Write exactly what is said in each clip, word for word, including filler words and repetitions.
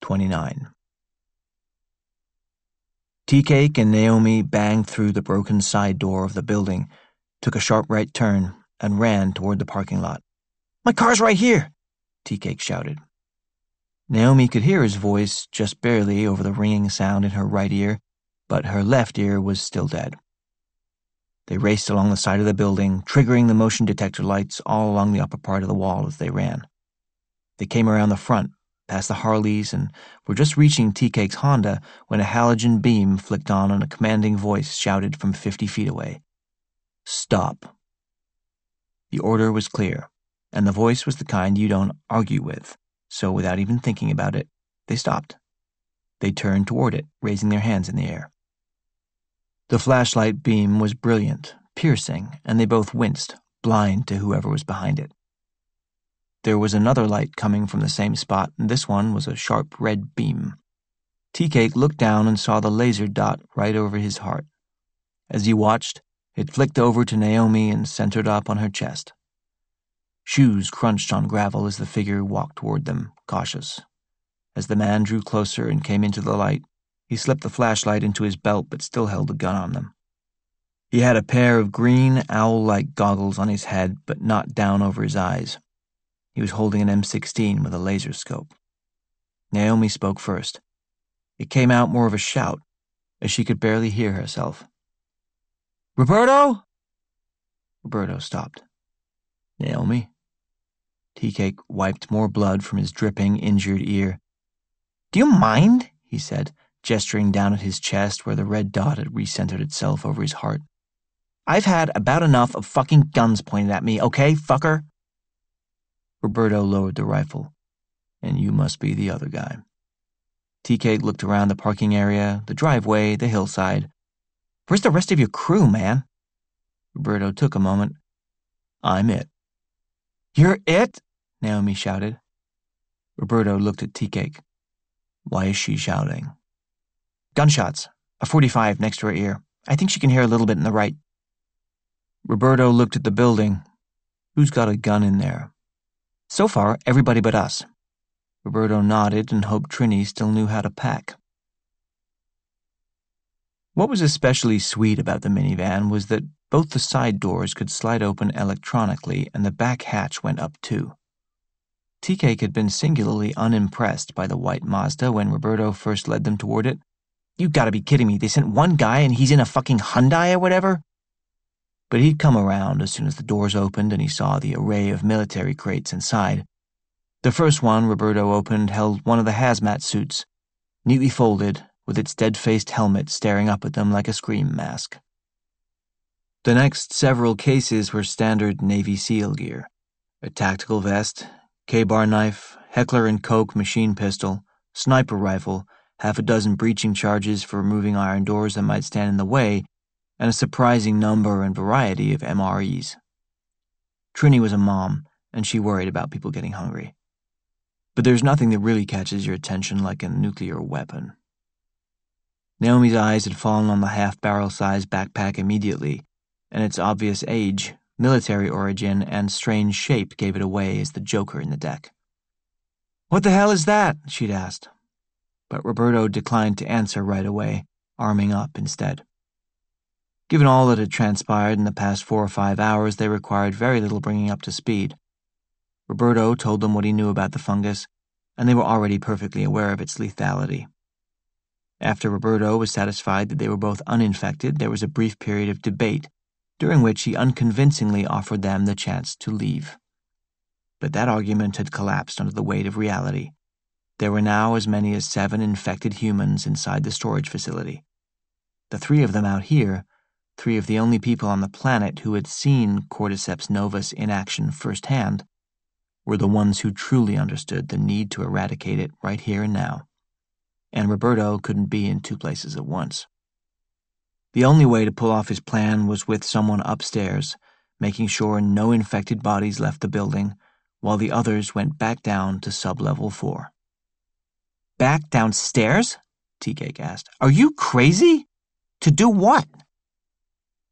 twenty-nine. Tea-Cake and Naomi banged through the broken side door of the building, took a sharp right turn, and ran toward the parking lot. "My car's right here!" Tea-Cake shouted. Naomi could hear his voice just barely over the ringing sound in her right ear, but her left ear was still dead. They raced along the side of the building, triggering the motion detector lights all along the upper part of the wall as they ran. They came around the front, past the Harleys, and were just reaching Tea-Cake's Honda when a halogen beam flicked on and a commanding voice shouted from fifty feet away. "Stop." The order was clear, and the voice was the kind you don't argue with, so without even thinking about it, they stopped. They turned toward it, raising their hands in the air. The flashlight beam was brilliant, piercing, and they both winced, blind to whoever was behind it. There was another light coming from the same spot, and this one was a sharp red beam. Tea-Cake looked down and saw the laser dot right over his heart. As he watched, it flicked over to Naomi and centered up on her chest. Shoes crunched on gravel as the figure walked toward them, cautious. As the man drew closer and came into the light, he slipped the flashlight into his belt but still held the gun on them. He had a pair of green, owl-like goggles on his head but not down over his eyes. He was holding an M sixteen with a laser scope. Naomi spoke first. It came out more of a shout, as she could barely hear herself. "Roberto?" Roberto stopped. "Naomi?" Tea-Cake wiped more blood from his dripping, injured ear. "Do you mind?" he said, gesturing down at his chest where the red dot had recentered itself over his heart. "I've had about enough of fucking guns pointed at me, okay, fucker?" Roberto lowered the rifle. "And you must be the other guy." Tea-Cake looked around the parking area, the driveway, the hillside. "Where's the rest of your crew, man?" Roberto took a moment. "I'm it." "You're it?" Naomi shouted. Roberto looked at Tea-Cake. "Why is she shouting?" "Gunshots. A forty-five next to her ear. I think she can hear a little bit in the right." Roberto looked at the building. "Who's got a gun in there?" "So far, everybody but us." Roberto nodded and hoped Trini still knew how to pack. What was especially sweet about the minivan was that both the side doors could slide open electronically and the back hatch went up too. Tea-Cake had been singularly unimpressed by the white Mazda when Roberto first led them toward it. "You gotta be kidding me, they sent one guy and he's in a fucking Hyundai or whatever?" But he'd come around as soon as the doors opened and he saw the array of military crates inside. The first one Roberto opened held one of the hazmat suits, neatly folded, with its dead-faced helmet staring up at them like a scream mask. The next several cases were standard Navy SEAL gear: a tactical vest, K-bar knife, Heckler and Koch machine pistol, sniper rifle, half a dozen breaching charges for removing iron doors that might stand in the way, and a surprising number and variety of M R Es. Trini was a mom, and she worried about people getting hungry. But there's nothing that really catches your attention like a nuclear weapon. Naomi's eyes had fallen on the half-barrel-sized backpack immediately, and its obvious age, military origin, and strange shape gave it away as the joker in the deck. "What the hell is that?" she'd asked. But Roberto declined to answer right away, arming up instead. Given all that had transpired in the past four or five hours, they required very little bringing up to speed. Roberto told them what he knew about the fungus, and they were already perfectly aware of its lethality. After Roberto was satisfied that they were both uninfected, there was a brief period of debate, during which he unconvincingly offered them the chance to leave. But that argument had collapsed under the weight of reality. There were now as many as seven infected humans inside the storage facility. The three of them out here, three of the only people on the planet who had seen Cordyceps novus in action firsthand, were the ones who truly understood the need to eradicate it right here and now. And Roberto couldn't be in two places at once. The only way to pull off his plan was with someone upstairs, making sure no infected bodies left the building, while the others went back down to sub-level four. "Back downstairs?" Tea-Cake asked. "Are you crazy? To do what?"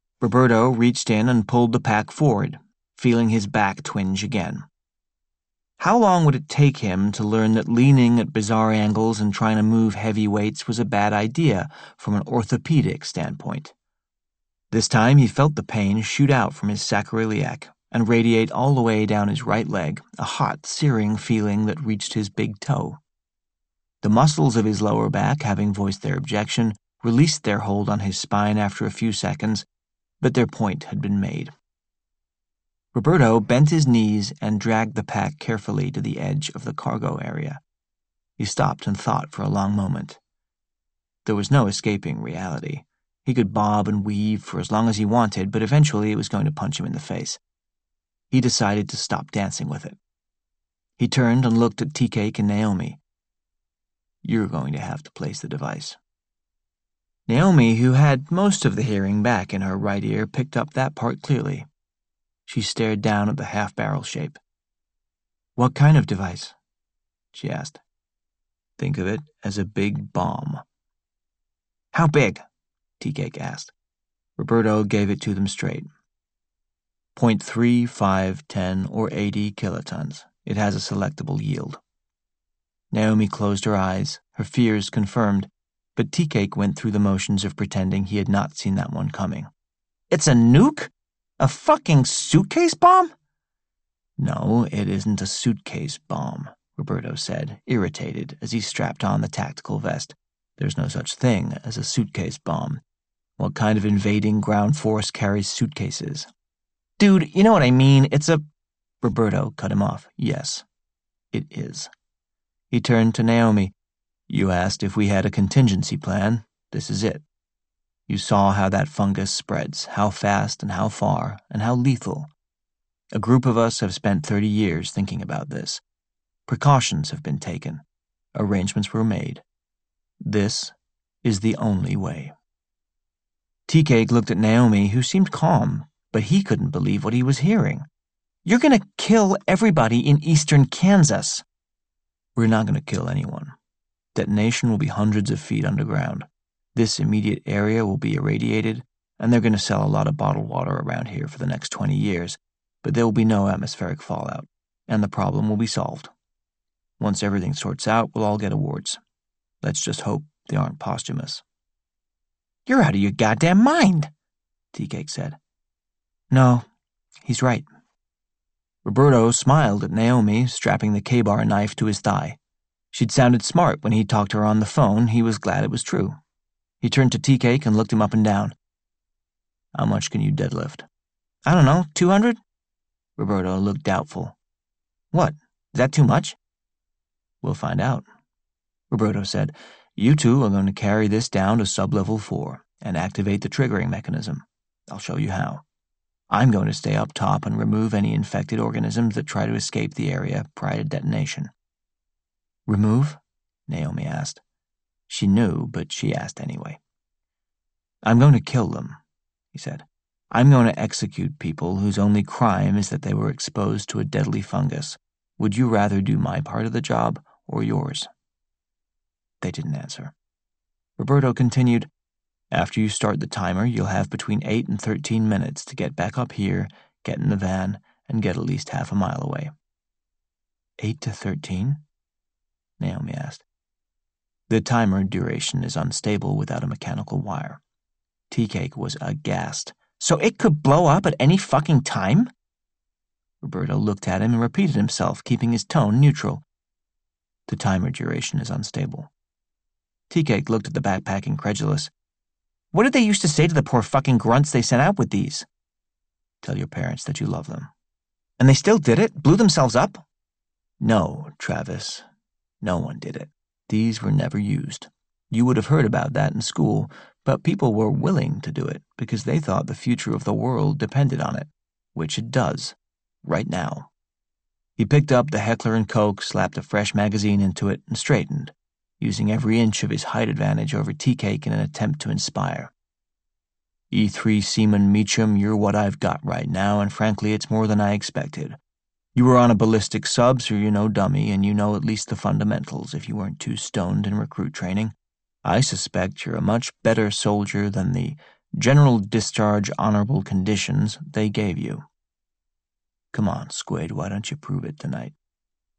Roberto reached in and pulled the pack forward, feeling his back twinge again. How long would it take him to learn that leaning at bizarre angles and trying to move heavy weights was a bad idea from an orthopedic standpoint? This time he felt the pain shoot out from his sacroiliac and radiate all the way down his right leg, a hot, searing feeling that reached his big toe. The muscles of his lower back, having voiced their objection, released their hold on his spine after a few seconds, but their point had been made. Roberto bent his knees and dragged the pack carefully to the edge of the cargo area. He stopped and thought for a long moment. There was no escaping reality. He could bob and weave for as long as he wanted, but eventually it was going to punch him in the face. He decided to stop dancing with it. He turned and looked at Tea-Cake and Naomi. "You're going to have to place the device." Naomi, who had most of the hearing back in her right ear, picked up that part clearly. She stared down at the half-barrel shape. "What kind of device?" she asked. "Think of it as a big bomb." "How big?" Tea-Cake asked. Roberto gave it to them straight. point three, five, ten, or eighty kilotons. It has a selectable yield. Naomi closed her eyes, her fears confirmed, but Tea-Cake went through the motions of pretending he had not seen that one coming. "It's a nuke? A fucking suitcase bomb?" "No, it isn't a suitcase bomb," Roberto said, irritated, as he strapped on the tactical vest. "There's no such thing as a suitcase bomb. What kind of invading ground force carries suitcases?" "Dude, you know what I mean. It's a—" Roberto cut him off. "Yes, it is." He turned to Naomi. "You asked if we had a contingency plan. This is it. You saw how that fungus spreads, how fast and how far, and how lethal. A group of us have spent thirty years thinking about this. Precautions have been taken. Arrangements were made. This is the only way." Tea-Cake looked at Naomi, who seemed calm, but he couldn't believe what he was hearing. "You're going to kill everybody in eastern Kansas." "We're not going to kill anyone. Detonation will be hundreds of feet underground. This immediate area will be irradiated, and they're going to sell a lot of bottled water around here for the next twenty years, but there will be no atmospheric fallout, and the problem will be solved. Once everything sorts out, we'll all get awards. Let's just hope they aren't posthumous." "You're out of your goddamn mind," Tea-Cake said. "No, he's right." Roberto smiled at Naomi, strapping the K-bar knife to his thigh. She'd sounded smart when he talked to her on the phone. He was glad it was true. He turned to Tea-Cake and looked him up and down. "How much can you deadlift?" "I don't know, two hundred? Roberto looked doubtful. "What? Is that too much?" "We'll find out." Roberto said, "You two are going to carry this down to sub-level four and activate the triggering mechanism. I'll show you how. I'm going to stay up top and remove any infected organisms that try to escape the area prior to detonation." "Remove?" Naomi asked. She knew, but she asked anyway. "I'm going to kill them," he said. "I'm going to execute people whose only crime is that they were exposed to a deadly fungus. Would you rather do my part of the job or yours?" They didn't answer. Roberto continued, "After you start the timer, you'll have between eight and thirteen minutes to get back up here, get in the van, and get at least half a mile away." Eight to thirteen? Naomi asked. "The timer duration is unstable without a mechanical wire." Tea-Cake was aghast. "So it could blow up at any fucking time?" Roberto looked at him and repeated himself, keeping his tone neutral. "The timer duration is unstable." Tea-Cake looked at the backpack incredulous. "What did they used to say to the poor fucking grunts they sent out with these?" "Tell your parents that you love them." "And they still did it? Blew themselves up?" "No, Travis. No one did it. These were never used. You would have heard about that in school, but people were willing to do it because they thought the future of the world depended on it, which it does, right now." He picked up the Heckler and Koch, slapped a fresh magazine into it, and straightened, using every inch of his height advantage over Tea-Cake in an attempt to inspire. "E three Seaman Meacham, you're what I've got right now, and frankly it's more than I expected. You were on a ballistic sub, so you're no dummy, and you know at least the fundamentals if you weren't too stoned in recruit training. I suspect you're a much better soldier than the general discharge honorable conditions they gave you. Come on, Squid, why don't you prove it tonight?"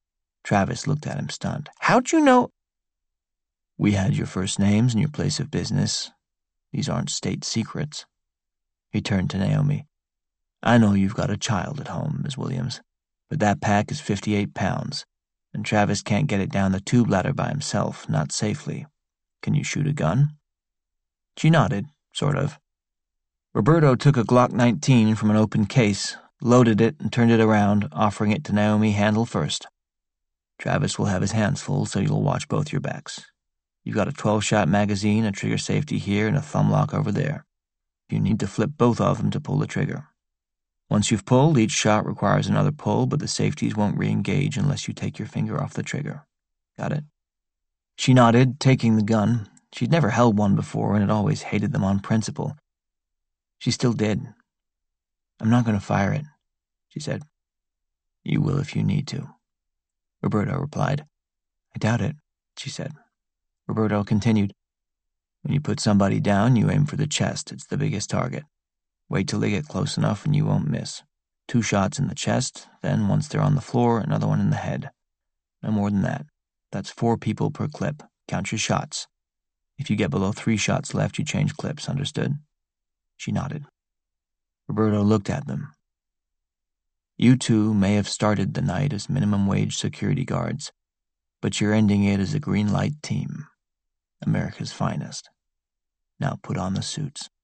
Travis looked at him stunned. How'd you know? We had your first names and your place of business. These aren't state secrets. He turned to Naomi. I know you've got a child at home, Miss Williams, but that pack is fifty-eight pounds, and Travis can't get it down the tube ladder by himself, not safely. Can you shoot a gun? She nodded, sort of. Roberto took a Glock nineteen from an open case, loaded it, and turned it around, offering it to Naomi handle first. Travis will have his hands full, so you'll watch both your backs. You've got a twelve-shot magazine, a trigger safety here, and a thumb lock over there. You need to flip both of them to pull the trigger. Once you've pulled, each shot requires another pull, but the safeties won't re-engage unless you take your finger off the trigger. Got it? She nodded, taking the gun. She'd never held one before and had always hated them on principle. She still did. I'm not going to fire it, she said. You will if you need to, Roberto replied. I doubt it, she said. Roberto continued. When you put somebody down, you aim for the chest. It's the biggest target. Wait till they get close enough and you won't miss. Two shots in the chest, then once they're on the floor, another one in the head. No more than that. That's four people per clip. Count your shots. If you get below three shots left, you change clips, understood? She nodded. Roberto looked at them. You two may have started the night as minimum wage security guards, but you're ending it as a green light team. America's finest. Now put on the suits.